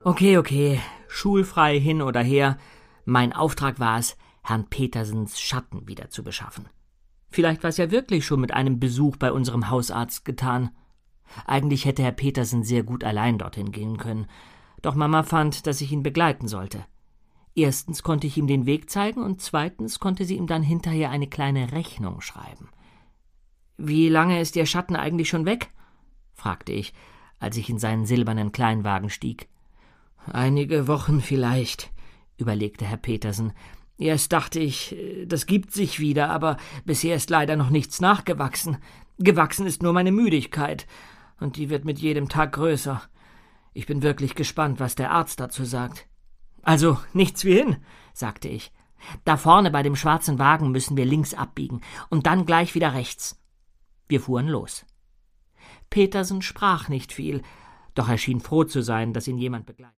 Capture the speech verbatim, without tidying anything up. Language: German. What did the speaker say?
Okay, okay, schulfrei hin oder her. Mein Auftrag war es, Herrn Petersens Schatten wieder zu beschaffen. Vielleicht war es ja wirklich schon mit einem Besuch bei unserem Hausarzt getan. Eigentlich hätte Herr Petersen sehr gut allein dorthin gehen können, doch Mama fand, dass ich ihn begleiten sollte. Erstens konnte ich ihm den Weg zeigen und zweitens konnte sie ihm dann hinterher eine kleine Rechnung schreiben. »Wie lange ist Ihr Schatten eigentlich schon weg?« fragte ich, als ich in seinen silbernen Kleinwagen stieg. »Einige Wochen vielleicht«, überlegte Herr Petersen. »Erst dachte ich, das gibt sich wieder, aber bisher ist leider noch nichts nachgewachsen. Gewachsen ist nur meine Müdigkeit, und die wird mit jedem Tag größer. Ich bin wirklich gespannt, was der Arzt dazu sagt.« »Also nichts wie hin«, sagte ich. »Da vorne bei dem schwarzen Wagen müssen wir links abbiegen und dann gleich wieder rechts.« Wir fuhren los. Petersen sprach nicht viel, doch er schien froh zu sein, dass ihn jemand begleitet.